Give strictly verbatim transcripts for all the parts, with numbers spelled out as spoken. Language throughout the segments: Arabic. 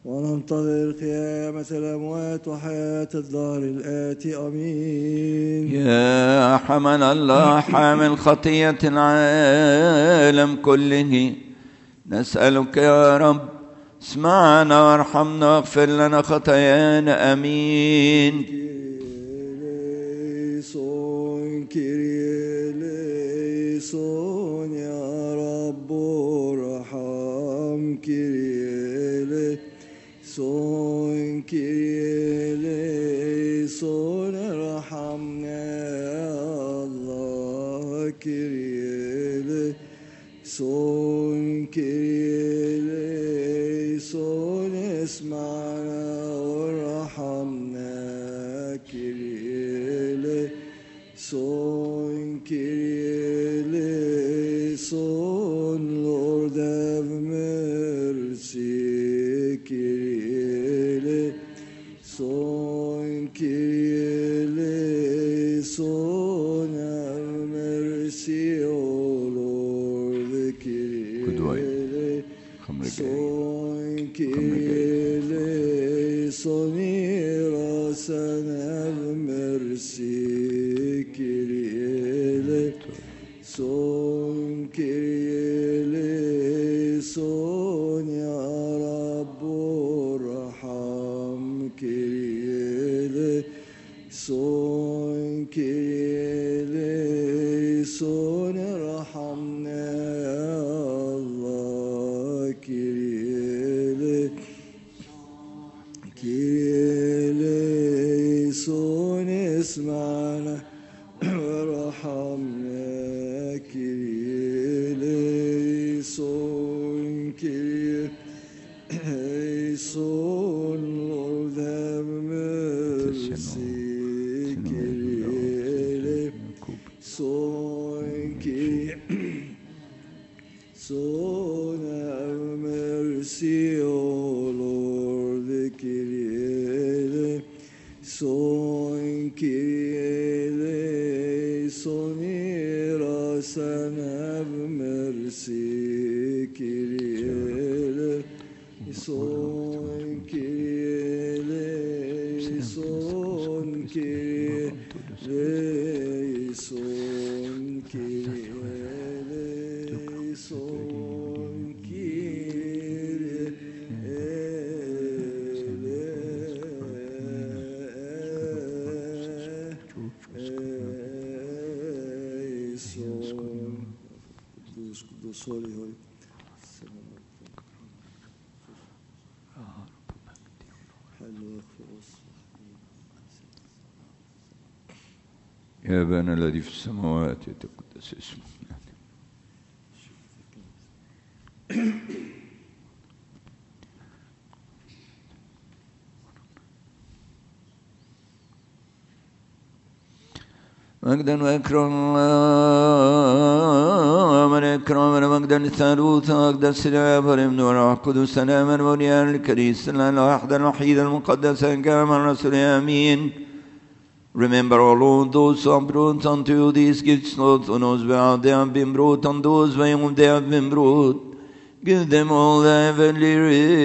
وننتظر قيامة الأموات وحياة الدار الآتي. أمين. يا حمل الله حامل خطية العالم كله، نسألك يا رب اسمعنا وارحمنا واغفر لنا خطايانا. آمين. كيريليسون كيريليسون يا رب ارحم. كيريليسون كيريليسون ارحمنا يا الله. كيريليسون كيريليسون اسمعنا وارحمنا. كيريليسون كيريليسون Lord have mercy. Kyrie-eleison, Kyrie-eleison, have mercy, O Lord. Kyrie-eleison, Kyrie-eleison, hear us and have mercy. Kyrie-eleison, Kyrie-eleison, Ya Rabbi Raham. Kyrie-eleison, Kyrie-eleison, Rahamna Ya Allah. Kyrie-eleison, Kyrie-eleison, اسمعنا ورحمنا. Kyrie-eleison, Kyrie-eleison, Lord have mercy. Kyrie-eleison, Kyrie-eleison, have mercy, O Lord. Kyrie-eleison, Kyrie-eleison, hear us and have mercy. Kyrie-eleison, Kyrie-eleison, Kyrie-eleison, Kyrie-eleison, Kyrie-eleison. Kudus, Kudus, holy, holy. يا أبانا الذي في السماوات يتقدس اسمك. مجدا وإكرام من إكرام مجدا الثالوث مجدا السلام والابن والروح القدس سلاما وليا الكريس الواحد الوحيد المقدس الجامع الرسول. آمين. Remember, O Lord, those who have brought unto you these gifts, not on those where they have been brought, and those by whom they have been brought. Give them all the heavenly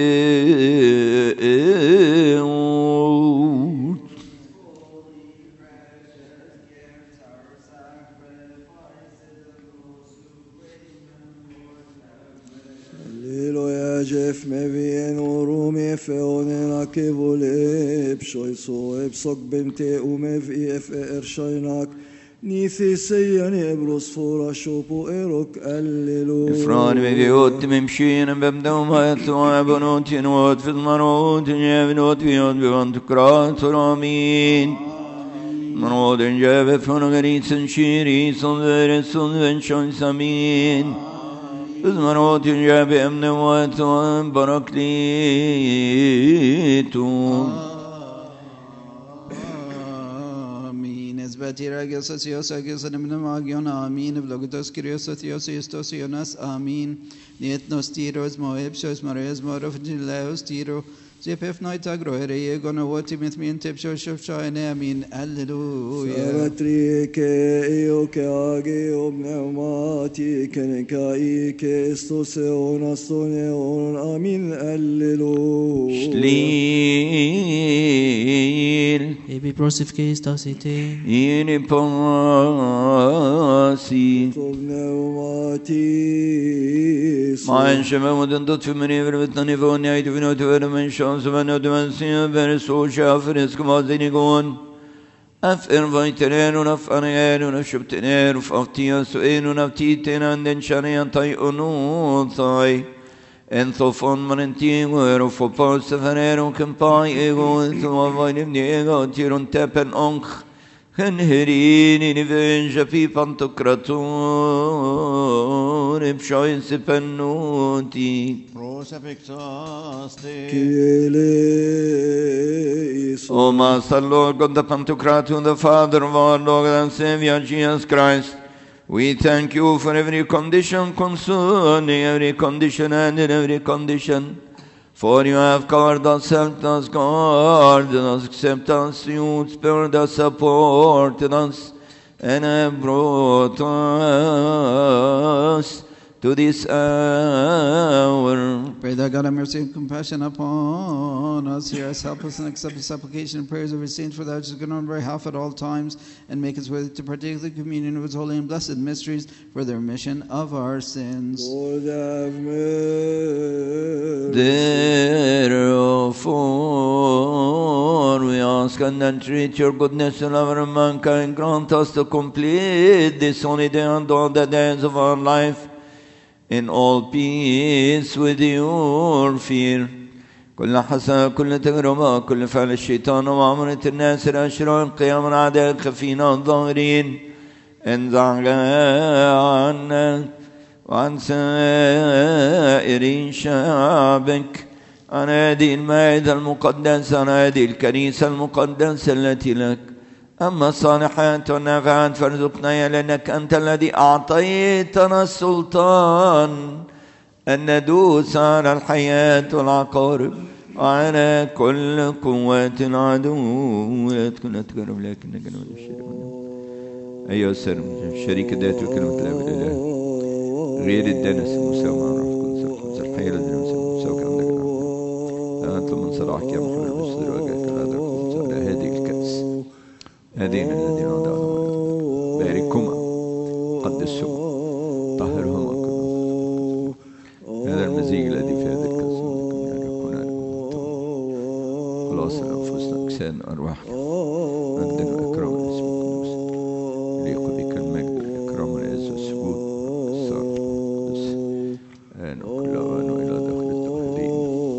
reward. Alleluia, Jeff mevien orum efeonen akevole pshoiso epsok bente umev ef ershoinak nithi seyan ebros fora shopo erok. Alleluia. إفران بيوت ممشين ببدوم هاتوا وابنوت ينوت في المروت يبنوت فيوت بيوت كرات. آمين. مرود جاب فنغريس شيري صنذر صنذر شمس. آمين. المروت جاب أمن واتوان بركليتون. آمين. إثباتي راجس سياسة جسنا من ماجيون. آمين. بلغتوس كريوس ثيوس يوناس. آمين. نيتنوس تيروس موهبشوس مريز مورف جلاوس تيرو زيبف نايت أجروهري جونواتي مثمين تبشو شفشاين. آمين. هللويا. سابتريك إيوك آجي وبنعماتي كنكايك استوسيون استونيون. آمين. هللويا. Lil Ebi prosifkis tasite. Ini pasi Mein Schema muden dort für meine wird dann nicht von nicht für nicht werden mein Chance wenn du man sehen wenn so schaffer ist quasi nicht gehen أفر فايترين ونفرين ونشبتين وفافتيا سؤين ونفتيتين عندن شريان طيئنون طي إن ثوفون مرنتين ورفوبا سفرين وكمباي إيغو ثوافين ابني إيغو تيرون تابن أنخ خنهرين نفين جفي فانتقراتون بشوين سبنوتي O Master Lord God, the Pantocrator, the Father of our Lord and Savior Jesus Christ, we thank you for every condition concerning every condition and in every condition. For you have covered us, helped us, guarded us, accepted us, you spared us, supported us, and have brought us to this hour. Pray that God have mercy and compassion upon us. Hear us, help us, and accept the supplication and prayers of his saints, for that which is good on our behalf at all times, and make us worthy to partake of the communion of his holy and blessed mysteries for the remission of our sins. Lord have mercy. Therefore, we ask and entreat your goodness and love of mankind. Grant us to complete this holy day and all the days of our life in all peace with your fear. كل حسن كل تجربة كل فعل الشيطان وعمرة الناس الأشرار قيام الأعداء الخفين الظاهرين انزع عنا وعن سائر شعبك عن هذه المائدة المقدسة عن هذه الكنيسة المقدسة التي لك. أما الصالحات والنافعات فارزقنا لأنك أنت الذي أعطيتنا السلطان أن ندوس على الحياة والعقارب وعلى كل قوات العدو. لا تكن تقرب لكنك نود الشريك أيها السر شريك ذات وكلمة لا بالإله غير الدنس المساومة عرفكم الحياة الذين مساوك عندك أنتم من صلاحك يا محمد المصدر وجهك هذا على هذه الكأس هذين الذين دعاهم باركهما قدسهما طهرهما كلهما هذا المزيج الذي في هذا الكأس خلاص أنفسنا أجسادنا أرواحنا عندنا أكرام اسم القدوس ليق بك المجد والإكرام والعز والسجود والصلاة والقدس آن وكل أوان وإلى داخل التوحيدين.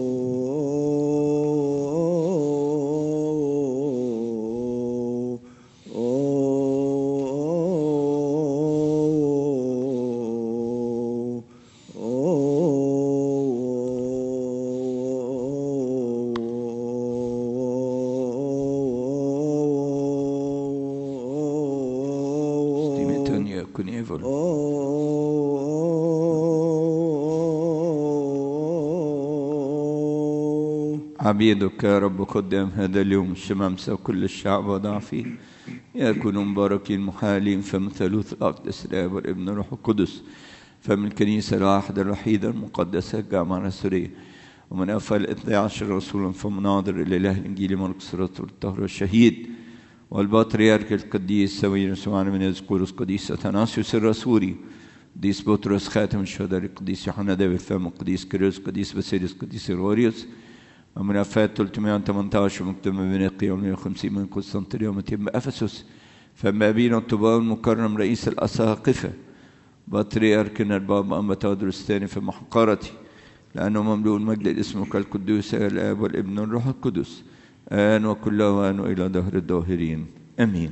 عبيدك يا رب قدام هذا اليوم الشمامسة وكل الشعب وضع فيه يكونوا مباركين محالين فمن ثالوث الأقدس الآب والابن والروح القدس فمن الكنيسة الواحدة الوحيدة المقدسة الجامعة الرسولية ومن أفعال الاثني عشر رسولا فمناظر الإله الإنجيلي مرقس الرسول الطاهر الشهيد والبطريرك القديس سوير سمعنا من يذكرس قديس أثناسيوس الرسولي قديس بطرس خاتم الشهداء القديس يوحنا داوي الفم القديس كيرلس قديس باسيليوس قديس غريغوريوس ومن أفات ثلاثمائة وثمانية عشر مكتوب من بنقية ومئة وخمسين من قسطنطينية ومئتين بأفسس فما بين الطباء المكرم رئيس الأساقفة بطريركنا الباب أما تودرس الثاني في محقرتي لأنه مملوء المجد اسمك القدوس الآب والابن والروح القدس آن وكل أوان إلى دهر الداهرين آمين.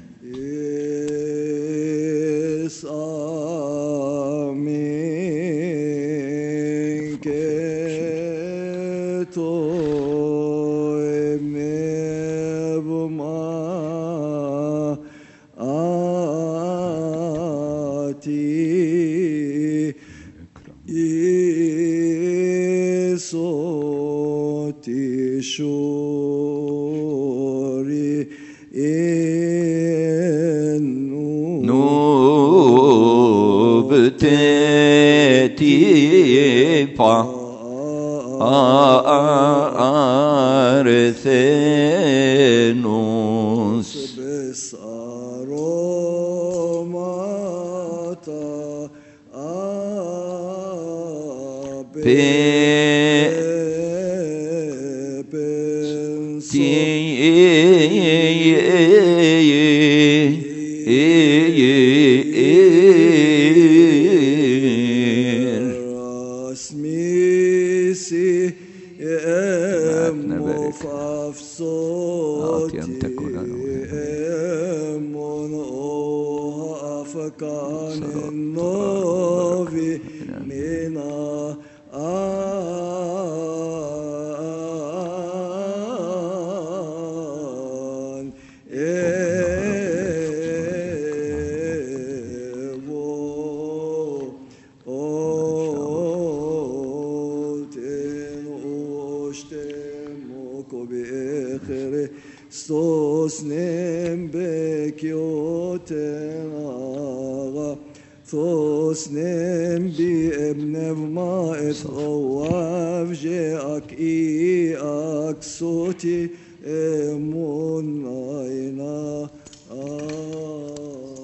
Yes, آمين. كتوي مبما آتي يسوتي شوري نوبتي با παρθένος. Besaromata Rasmisi mufafsoti emun afkan novi mina an evo oten oshtem okobekhere stos nem bekyoten aga ثوس نم بي ابن ما اتغواف جاك اي اك صوتي امون عينا آه